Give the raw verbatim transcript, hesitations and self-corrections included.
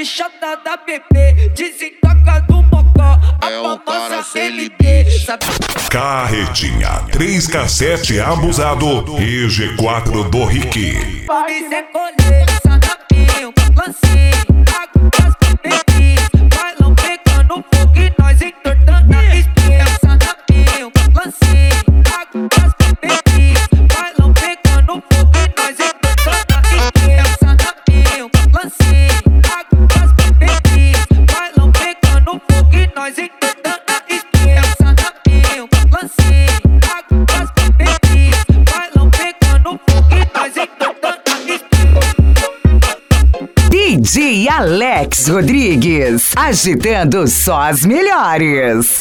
chata da bebê, desentoca do mocó, a É o cara famosa C L M D. D. Carretinha, três cassete abusado e G quatro do Rick. Pode ser colher, sanapinho, lancinho, água das bebês, bailão pegando fogo e nós entortando a espinha. Sanapinho, lancinho, água das bebês, bailão pegando fogo e nós entortando a espinha. Sanapinho, lancinho, água das bebês, bailão pegando fogo e nós entortando a espinha. Sanapinho, lancinho, água das bebês, bailão pegando fogo e nós entortando a espinha. D J Alex Rodrigues, agitando só as melhores.